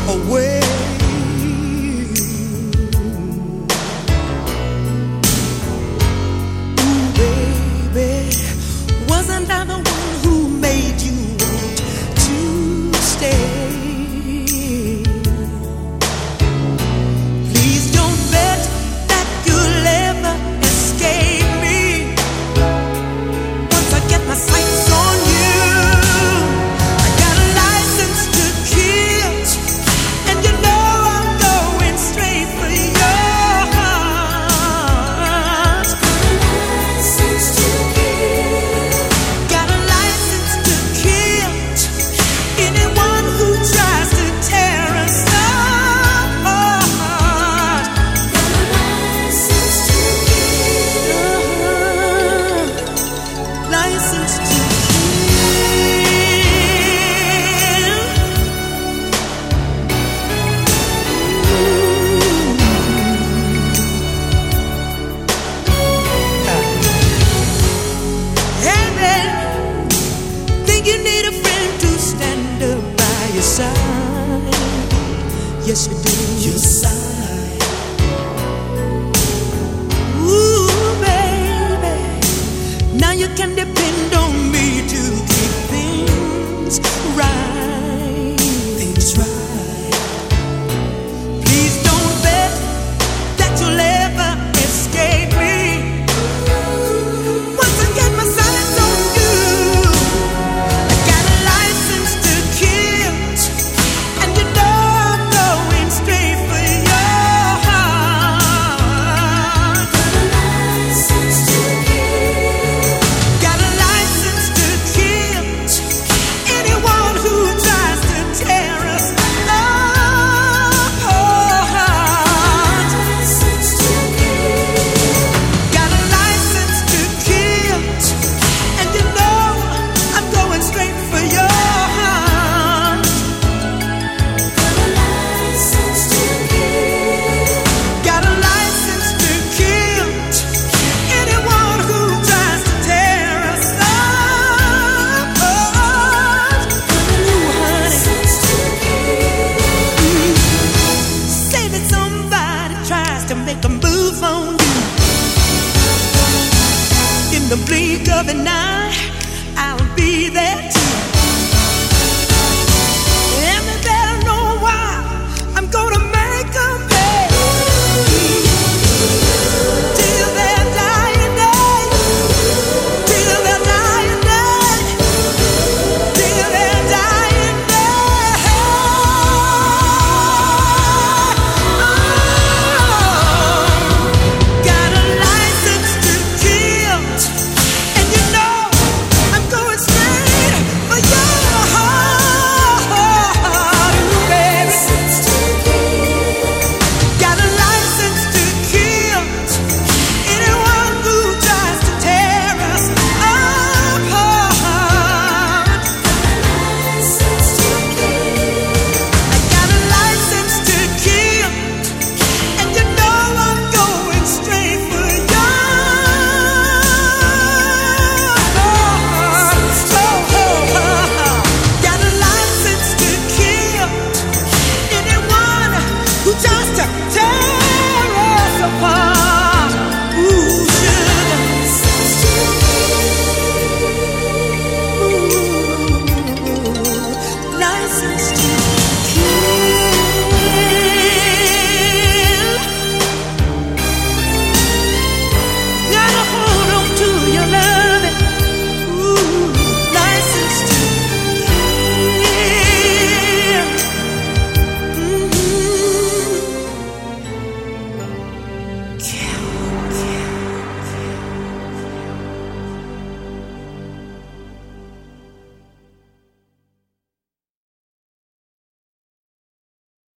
away. Ooh, baby, wasn't I the one who made you want to stay? Please don't bet that you'll ever escape me. Once I get my sights on you, I got a license to kill, and you know I'm going straight for your heart. License to kill. Got a license to kill anyone who tries to tear us apart. Got a license to kill. License to kill. Hey there, think you need a friend to stand up by your side? Yes, you do. Your side. Ooh, baby, now you can depend on me to keep things right. Things right. Please don't bet that you'll ever escape me. Once I get my sights on you, I got a license to kill, and you know I'm going straight for your heart. Got a license to kill. Got a license to kill anyone who tries to tear us apart. License to kill. Got a license to kill, and you know I'm going straight for your heart. Got a license to kill. Got a license to kill anyone who tries to tear us apart. Ooh, honey. Say that somebody tries to make a move on you in the blink of an eye.